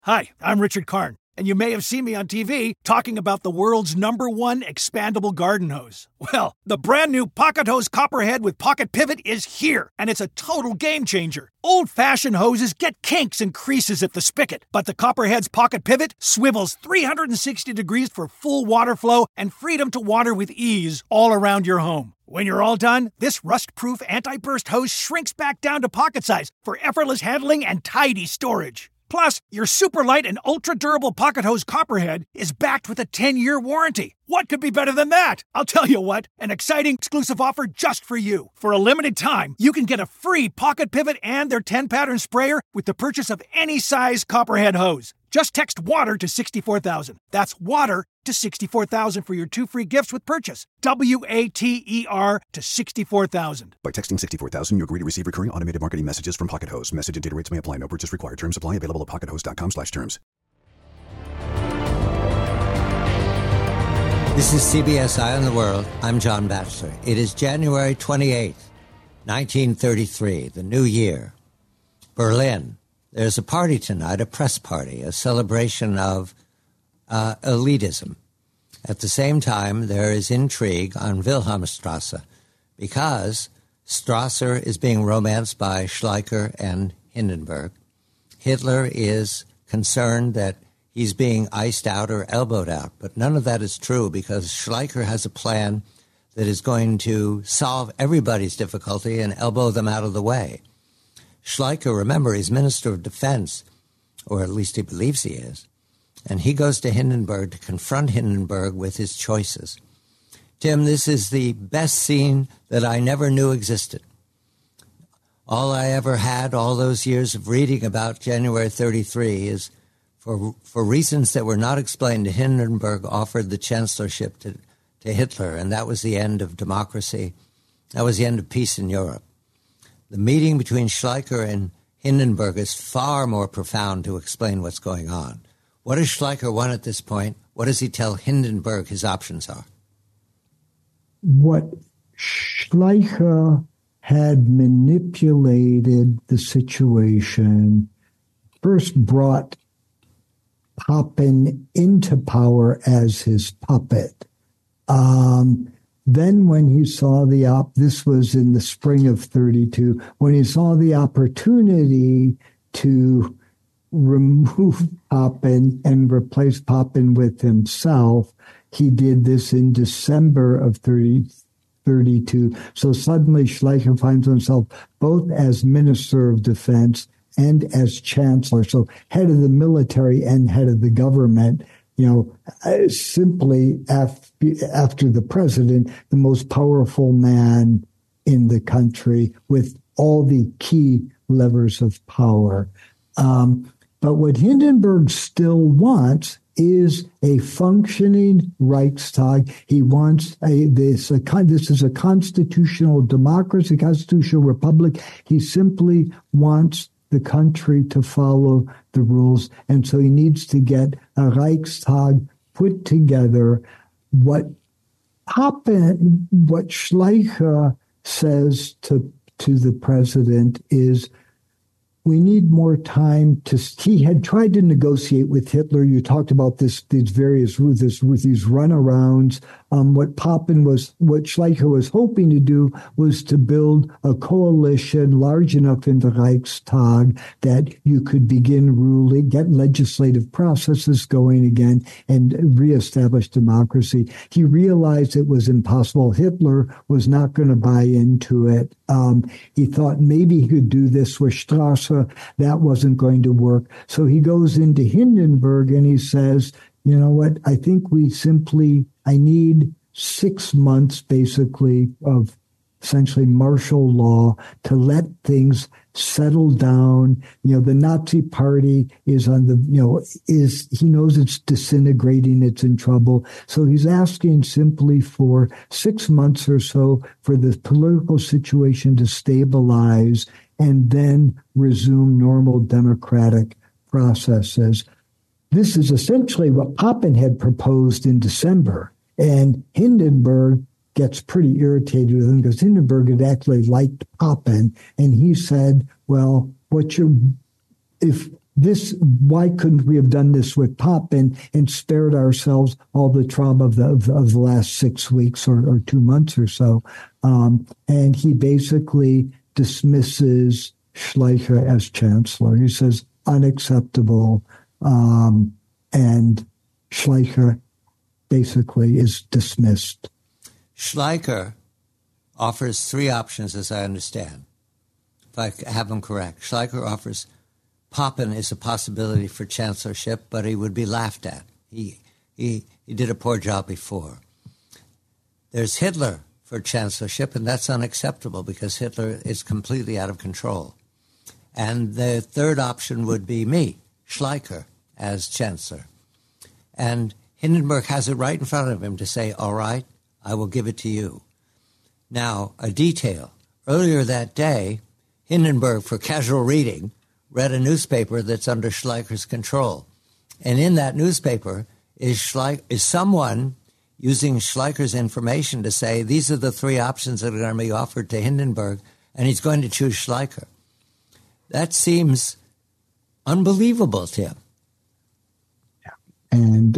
Hi, I'm Richard Karn, and you may have seen me on TV talking about the world's #1 expandable garden hose. Well, the brand new Pocket Hose Copperhead with Pocket Pivot is here, and it's a total game changer. Old-fashioned hoses get kinks and creases at the spigot, but the Copperhead's Pocket Pivot swivels 360 degrees for full water flow and freedom to water with ease all around your home. When you're all done, this rust-proof anti-burst hose shrinks back down to pocket size for effortless handling and tidy storage. Plus, your super light and ultra-durable Pocket Hose Copperhead is backed with a 10-year warranty. What could be better than that? I'll tell you what, an exciting exclusive offer just for you. For a limited time, you can get a free Pocket Pivot and their 10-pattern sprayer with the purchase of any size Copperhead hose. Just text WATER to 64,000. That's WATER to 64,000 for your 2 free gifts with purchase. WATER to 64,000. By texting 64,000, you agree to receive recurring automated marketing messages from Pocket Hose. Message and data rates may apply. No purchase required. Terms apply. Available at pockethose.com/terms. This is CBS Eye on the World. I'm John Batchelor. It is January 28th, 1933, the new year. Berlin. There's a party tonight, a press party, a celebration of elitism. At the same time, there is intrigue on Wilhelmstrasse because Strasser is being romanced by Schleicher and Hindenburg. Hitler is concerned that he's being iced out or elbowed out, but none of that is true because Schleicher has a plan that is going to solve everybody's difficulty and elbow them out of the way. Schleicher, remember, is Minister of Defense, or at least he believes he is, and he goes to Hindenburg to confront Hindenburg with his choices. Tim, this is the best scene that I never knew existed. All I ever had, all those years of reading about January 33, is for reasons that were not explained, Hindenburg offered the chancellorship to Hitler, and that was the end of democracy. That was the end of peace in Europe. The meeting between Schleicher and Hindenburg is far more profound to explain what's going on. What does Schleicher want at this point? What does he tell Hindenburg his options are? What Schleicher had manipulated the situation, first brought Papen into power as his puppet. Then when he saw this was in the spring of 32, when he saw the opportunity to remove Papen and replace Papen with himself, he did this in December of 32. So suddenly Schleicher finds himself both as Minister of Defense and as Chancellor, so head of the military and head of the government, simply after the president, the most powerful man in the country with all the key levers of power. But what Hindenburg still wants is a functioning Reichstag. He wants this is a constitutional democracy, constitutional republic. He simply wants the country to follow the rules. And so he needs to get a Reichstag put together. What Schleicher says to the president is, we need more time he had tried to negotiate with Hitler. You talked about these runarounds. What Schleicher was hoping to do was to build a coalition large enough in the Reichstag that you could begin ruling, get legislative processes going again, and reestablish democracy. He realized it was impossible. Hitler was not going to buy into it. He thought maybe he could do this with Strasser. That wasn't going to work. So he goes into Hindenburg and he says, you know what, I think I need 6 months basically of essentially martial law to let things settle down. The Nazi party is he knows it's disintegrating, it's in trouble. So he's asking simply for 6 months or so for the political situation to stabilize and then resume normal democratic processes. This is essentially what Papen had proposed in December. And Hindenburg gets pretty irritated with him because Hindenburg had actually liked Papen. And he said, well, if why couldn't we have done this with Poppin and spared ourselves all the trauma of the last 6 weeks or 2 months or so? And he basically dismisses Schleicher as chancellor. He says, unacceptable. And Schleicher basically is dismissed. Schleicher offers 3 options, as I understand, if I have them correct. Schleicher offers Poppin is a possibility for chancellorship, but he would be laughed at. He did a poor job before. There's Hitler for chancellorship, and that's unacceptable because Hitler is completely out of control. And the third option would be me, Schleicher, as chancellor. And Hindenburg has it right in front of him to say, all right, I will give it to you. Now, a detail. Earlier that day, Hindenburg, for casual reading, read a newspaper that's under Schleicher's control. And in that newspaper is someone using Schleicher's information to say, these are the 3 options that are going to be offered to Hindenburg, and he's going to choose Schleicher. That seems unbelievable, Tim. And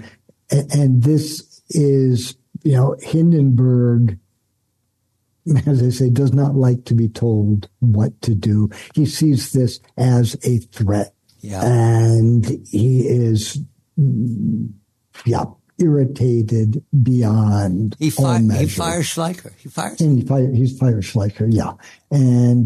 this is, Hindenburg, as I say, does not like to be told what to do. He sees this as a threat. Yeah. And he is, irritated beyond all measure. He fires Schleicher. He fires Schleicher, yeah. And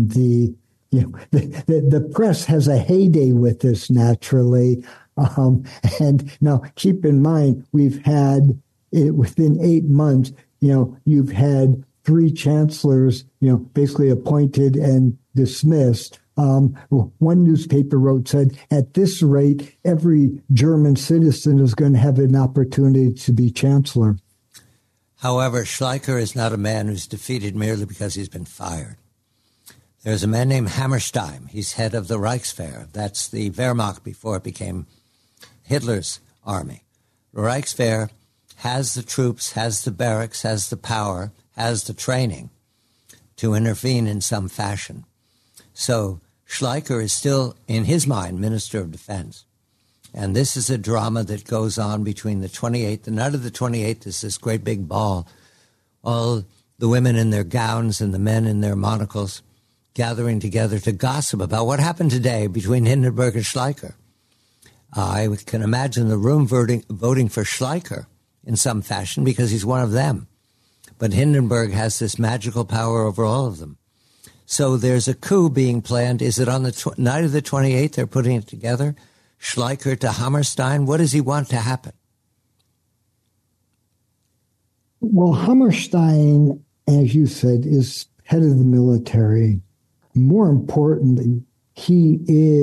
the press has a heyday with this, naturally. And now keep in mind, we've had, within 8 months, you've had 3 chancellors, basically appointed and dismissed. One newspaper said, at this rate, every German citizen is going to have an opportunity to be chancellor. However, Schleicher is not a man who's defeated merely because he's been fired. There's a man named Hammerstein. He's head of the Reichswehr. That's the Wehrmacht before it became Hitler's army. The Reichswehr has the troops, has the barracks, has the power, has the training to intervene in some fashion. So Schleicher is still, in his mind, Minister of Defense. And this is a drama that goes on between the 28th. The night of the 28th is this great big ball. All the women in their gowns and the men in their monocles gathering together to gossip about what happened today between Hindenburg and Schleicher. I can imagine the room voting for Schleicher in some fashion because he's one of them. But Hindenburg has this magical power over all of them. So there's a coup being planned. Is it on the night of the 28th they're putting it together? Schleicher to Hammerstein? What does he want to happen? Well, Hammerstein, as you said, is head of the military. More importantly, he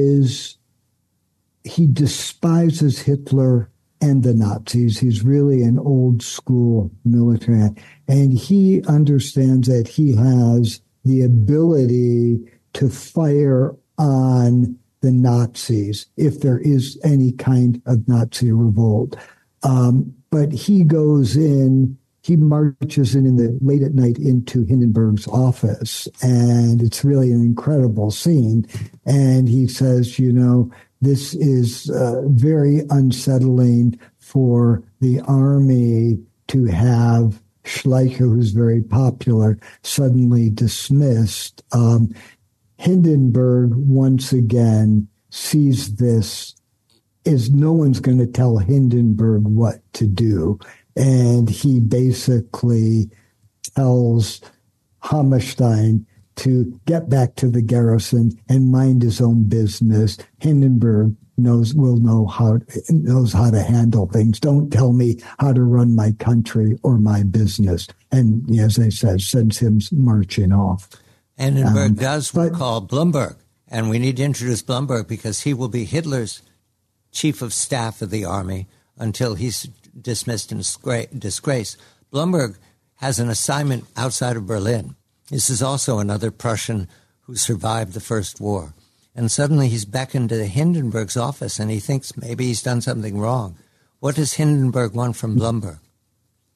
despises Hitler and the Nazis. He's really an old school military man. And he understands that he has the ability to fire on the Nazis if there is any kind of Nazi revolt. But he goes in, he marches in the late at night into Hindenburg's office, and it's really an incredible scene. And he says, this is very unsettling for the army to have Schleicher, who's very popular, suddenly dismissed. Hindenburg, once again, sees this as no one's going to tell Hindenburg what to do. And he basically tells Hammerstein to get back to the garrison and mind his own business. Hindenburg knows how to handle things. Don't tell me how to run my country or my business. And as I said, sends him marching off. Hindenburg does call Blumberg, and we need to introduce Blumberg because he will be Hitler's chief of staff of the army until he's dismissed in disgrace. Blumberg has an assignment outside of Berlin. This is also another Prussian who survived the First War. And suddenly he's beckoned to Hindenburg's office, and he thinks maybe he's done something wrong. What does Hindenburg want from Blumberg?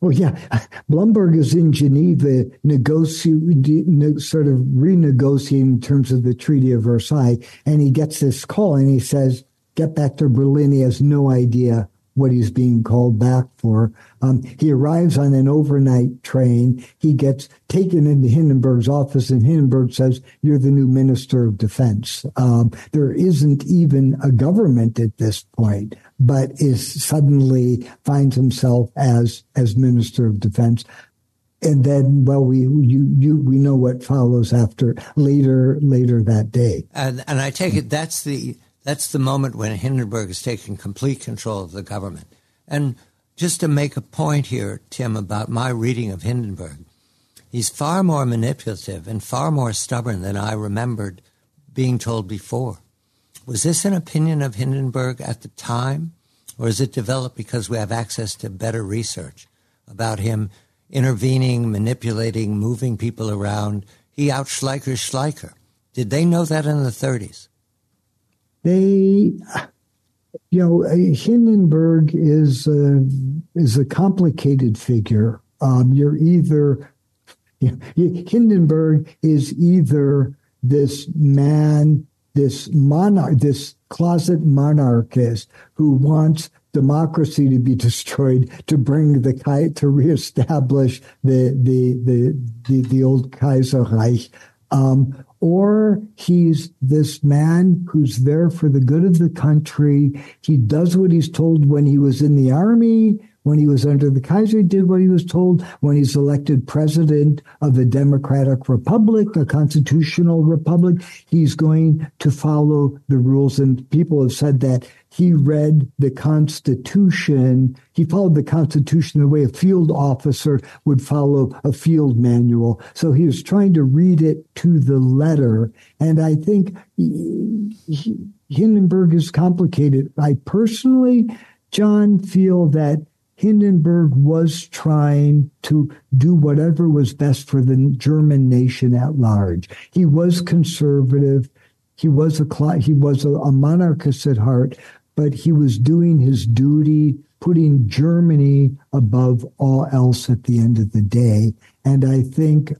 Oh, yeah. Blumberg is in Geneva sort of renegotiating in terms of the Treaty of Versailles. And he gets this call and he says, get back to Berlin. He has no idea what he's being called back for. He arrives on an overnight train. He gets taken into Hindenburg's office, and Hindenburg says, you're the new Minister of Defense. There isn't even a government at this point, but is suddenly finds himself as Minister of Defense. And then, well, we know what follows after later that day. And I take it that's the moment when Hindenburg has taken complete control of the government. And just to make a point here, Tim, about my reading of Hindenburg, he's far more manipulative and far more stubborn than I remembered being told before. Was this an opinion of Hindenburg at the time, or is it developed because we have access to better research about him intervening, manipulating, moving people around? He out-Schleichers Schleicher. Did they know that in the 30s? Hindenburg is a complicated figure. Hindenburg is either this man, this monarch, this closet monarchist who wants democracy to be destroyed to reestablish the old Kaiserreich. Or he's this man who's there for the good of the country. He does what he's told when he was in the army, when he was under the Kaiser, he did what he was told. When he's elected president of a democratic republic, a constitutional republic, he's going to follow the rules. And people have said that he read the Constitution. He followed the Constitution the way a field officer would follow a field manual. So he was trying to read it to the letter. And I think Hindenburg is complicated. I personally, John, feel that Hindenburg was trying to do whatever was best for the German nation at large. He was conservative. He was a monarchist at heart, but he was doing his duty, putting Germany above all else at the end of the day. And I think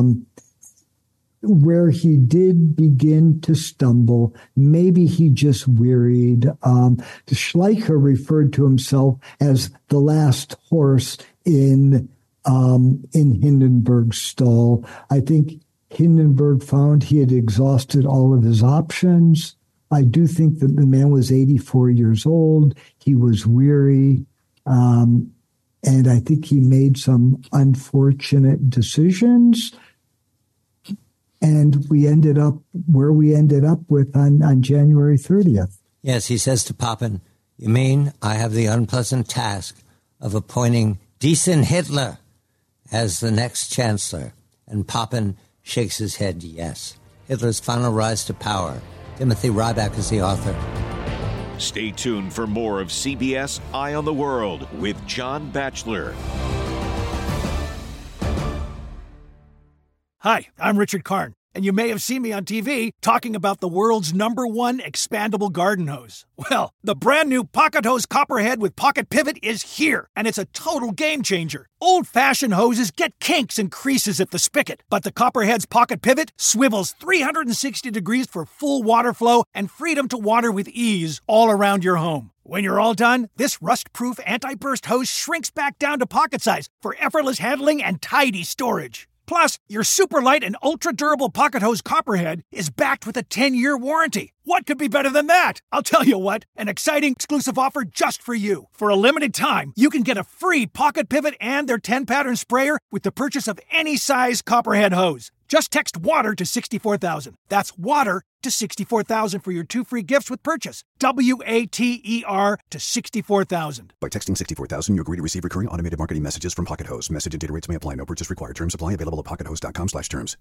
where he did begin to stumble, maybe he just wearied. Schleicher referred to himself as the last horse in Hindenburg's stall. I think Hindenburg found he had exhausted all of his options. I do think that the man was 84 years old. He was weary. And I think he made some unfortunate decisions. And we ended up where we ended up with on January 30th. Yes, he says to Papen, you mean I have the unpleasant task of appointing decent Hitler as the next chancellor? And Papen shakes his head yes. Hitler's final rise to power. Timothy Ryback is the author. Stay tuned for more of CBS Eye on the World with John Batchelor. Hi, I'm Richard Karn, and you may have seen me on TV talking about the world's #1 expandable garden hose. Well, the brand new Pocket Hose Copperhead with Pocket Pivot is here, and it's a total game changer. Old-fashioned hoses get kinks and creases at the spigot, but the Copperhead's Pocket Pivot swivels 360 degrees for full water flow and freedom to water with ease all around your home. When you're all done, this rust-proof anti-burst hose shrinks back down to pocket size for effortless handling and tidy storage. Plus, your super light and ultra-durable Pocket Hose Copperhead is backed with a 10-year warranty. What could be better than that? I'll tell you what, an exciting exclusive offer just for you. For a limited time, you can get a free Pocket Pivot and their 10-pattern sprayer with the purchase of any size Copperhead hose. Just text WATER to 64,000. That's WATER to 64,000 for your 2 free gifts with purchase. WATER to 64,000. By texting 64,000, you agree to receive recurring automated marketing messages from Pocket Hose. Message and data rates may apply. No purchase required. Terms apply. Available at pockethose.com/terms.